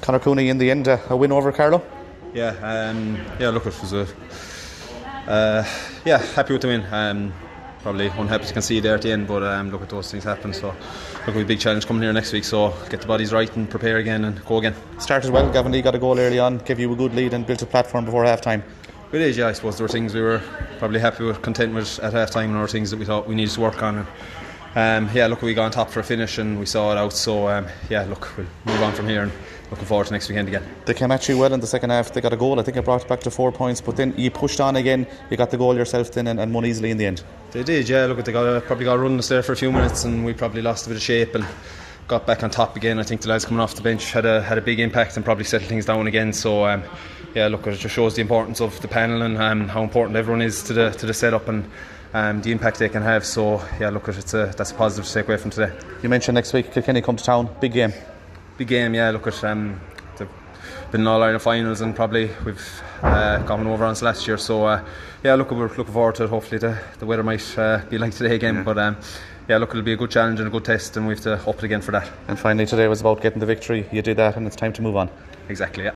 Conor Cooney in the end, a win over Carlow? Look, it was happy with the win. Probably unhappy to concede there at the end, but look, at those things happen. So look, we have a big challenge coming here next week, so get the bodies right and prepare again and go again. Started well. Gavin Lee got a goal early on, gave you a good lead and built a platform before half time. It is, yeah. I suppose there were things we were probably happy with, content with at half time, and other things that we thought we needed to work on. And we got on top for a finish and we saw it out. So we'll move on from here and looking forward to next weekend again. They came at you well in the second half. They got a goal. I think it brought it back to 4 points, but then you pushed on again. You got the goal yourself then and won easily in the end. They did, yeah. Look, they probably got running us there for a few minutes and we probably lost a bit of shape and got back on top again. I think the lads coming off the bench had a big impact and probably settled things down again. So it just shows the importance of the panel and how important everyone is to the setup and the impact they can have. So that's a positive to take away from today. You mentioned next week Kilkenny come to town. Big game. They've been in All-Ireland finals and probably we've gone over on us last year. So we're looking forward to it. Hopefully the weather might be like today again, but it'll be a good challenge and a good test, and we have to up it again for that. And finally today was about getting the victory. You did that and it's time to move on. Exactly, yeah.